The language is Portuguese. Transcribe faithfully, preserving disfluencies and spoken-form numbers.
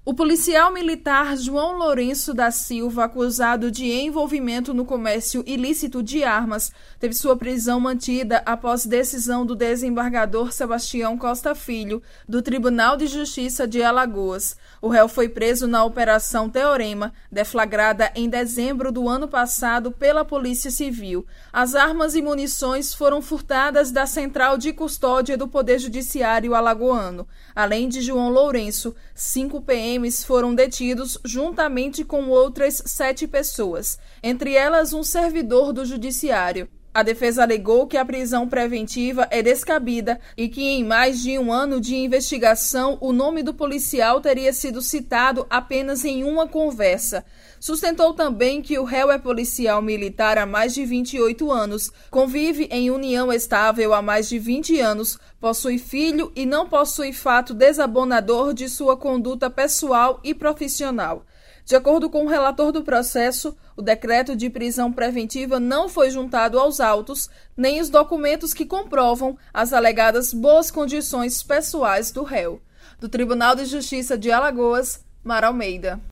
O policial militar João Lourenço da Silva, acusado de envolvimento no comércio ilícito de armas, teve sua prisão mantida após decisão do desembargador Sebastião Costa Filho, do Tribunal de Justiça de Alagoas. O réu foi preso na Operação Teorema, deflagrada em dezembro do ano passado pela Polícia Civil. As armas e munições foram furtadas da Central de Custódia do Poder Judiciário alagoano. Além de João Lourenço, cinco P Ms foram detidos juntamente com outras sete pessoas, entre elas um servidor do Judiciário. A defesa alegou que a prisão preventiva é descabida e que em mais de um ano de investigação o nome do policial teria sido citado apenas em uma conversa. Sustentou também que o réu é policial militar há mais de vinte e oito anos, convive em união estável há mais de vinte anos, possui filho e não possui fato desabonador de sua conduta pessoal e profissional. De acordo com o relator do processo, o decreto de prisão preventiva não foi juntado aos autos, nem os documentos que comprovam as alegadas boas condições pessoais do réu. Do Tribunal de Justiça de Alagoas, Mara Almeida.